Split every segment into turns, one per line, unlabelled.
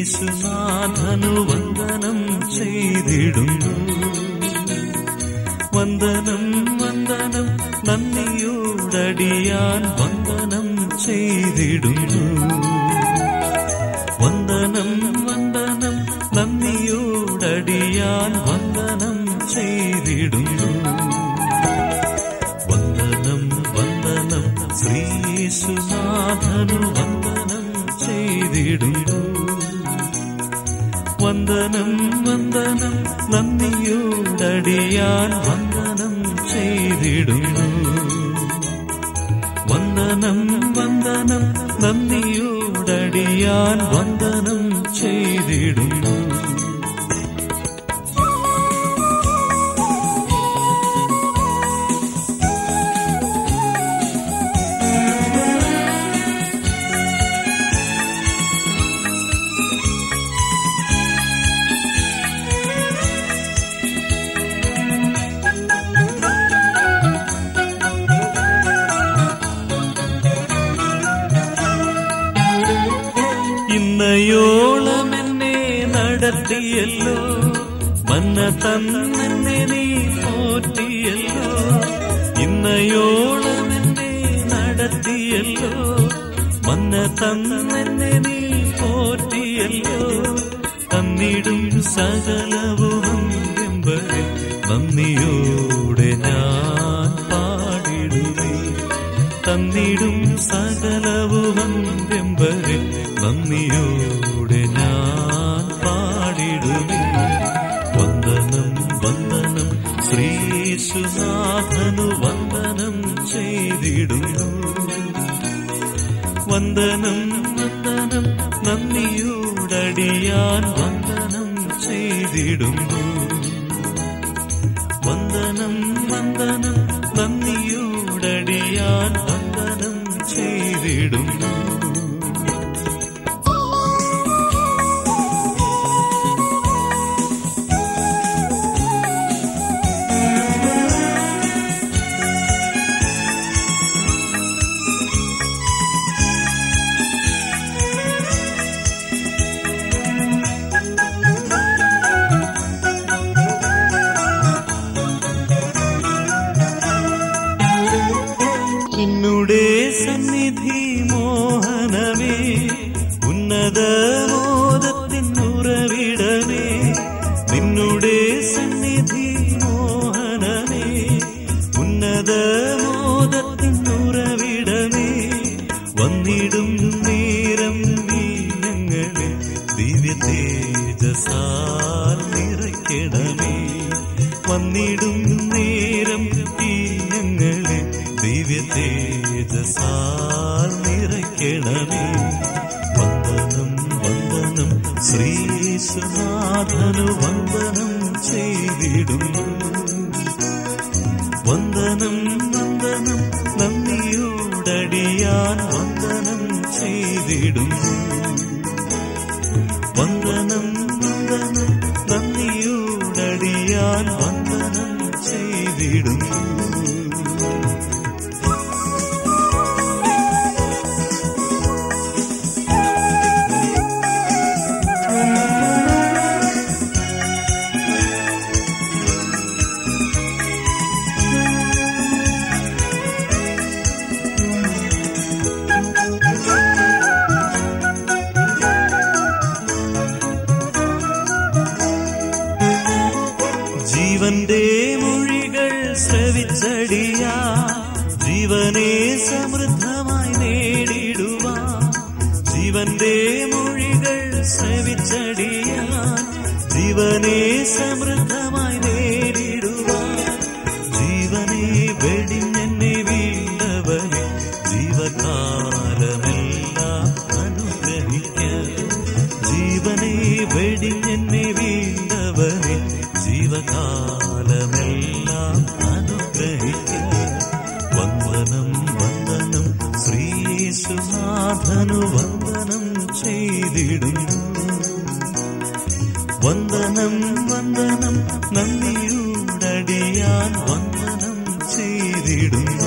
ശ്രീയേശുനാഥനു വന്ദനം ചെയ്തിടുന്നു. വന്ദനം വന്ദനം നന്ദിയോടടിയാൻ വന്ദനം ചെയ്തിടുന്നു. വന്ദനം വന്ദനം നന്ദിയോടടിയാൻ വന്ദനം ചെയ്തിടുന്നു. വന്ദനം വന്ദനം ശ്രീയേശുനാഥനു വന്ദനം ചെയ്തിടുന്നു. വന്ദനം വന്ദനം നന്ദിയോടടിയാൻ വന്ദനം ചെയ്തിടുന്നു. വന്ദനം വന്ദനം നന്ദിയോടടിയാൻ വന്ദനം ചെയ്തിടുന്നു. ഇന്നയോളം എന്നെ നടത്തിയല്ലോ, മന്ന തന്നെ നീ പോറ്റിയല്ലോ. ഇന്നയോളം എന്നെ നടത്തിയല്ലോ, മന്ന തന്നെ നീ പോറ്റിയല്ലോ. തന്നിടും സകലവും എമ്പരെ നന്ദിയോടെ ഞാൻ പാടിടുവേ. തന്നിടും സകലവും എമ്പരെ നന്ദിയോടെ ഞാൻ പാടിടുവേ. വന്ദനം വന്ദനം ശ്രീയേശുനാഥനു വന്ദനം ചെയ്തിടുന്നു. വന്ദനം വന്ദനം നന്ദിയോടടിയാൻ വന്ദനം ചെയ്തിടുന്നു. വന്ദനം വന്ദനം നന്ദിയോടടിയാൻ വന്ദനം ചെയ്തിടുന്നു. നിന്നുടെ സന്നിധി മോഹനമേ, ഉന്നത മോദത്തിനുറവിടമേ. നിന്നുടെ സന്നിധി മോഹനമേ, ഉന്നത മോദത്തിനുറവിടമേ. വന്നിടും നേരം നീ ഞങ്ങളെ ദിവ്യ തേജസാൽ നിറയ്ക്കണമേ. വന്നിടും നേരം നീ ഞങ്ങളെ ദിവ്യ തേജസാൽ നിറയ്ക്കണമേ. വന്ദനം വന്ദനം ശ്രീയേശുനാഥനു വന്ദനം ചെയ്തിടുന്നു. വന്ദനം വന്ദനം നന്ദിയോടടിയാൻ വന്ദനം ചെയ്തിടുന്നു. വന്ദനം വന്ദനം നന്ദിയോടടിയാൻ വന്ദനം ചെയ്തിടുന്നു. ജീവന്റെ മൊഴികൾ ശ്രവിച്ചടിയാ, ജീവനെ സമൃദ്ധമായി നേടിടുവാ. ജീവന്റെ മൊഴികൾ ശ്രവിച്ചടിയാ, ജീവനെ സമൃദ്ധമായി നേടിടുവാ. ജീവനെ വെടിഞ്ഞെന്നെ വീണ്ടവനെ ജീവകാലമെല്ലാം അനുഗ്രഹിക്ക. ജീവനെ വെടിഞ്ഞെന്നെ വീണ്ടവനെ ജീവകാലമെല്ലാം അനുഗ്രഹിക്ക. വന്ദനം വന്ദനം ശ്രീയേശുനാഥനു വന്ദനം ചെയ്തിടുന്നു. വന്ദനം വന്ദനം നന്ദിയോടടിയാൻ വന്ദനം ചെയ്തിടുന്നു.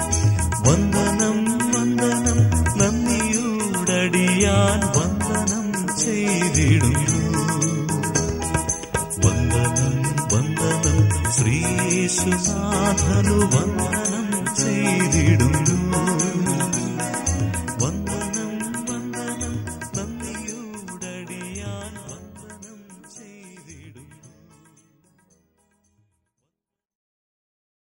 വന്ദനം വന്ദനം നന്ദിയോടടിയാൻ വന്ദനം യേശുനാഥനു വന്ദനം.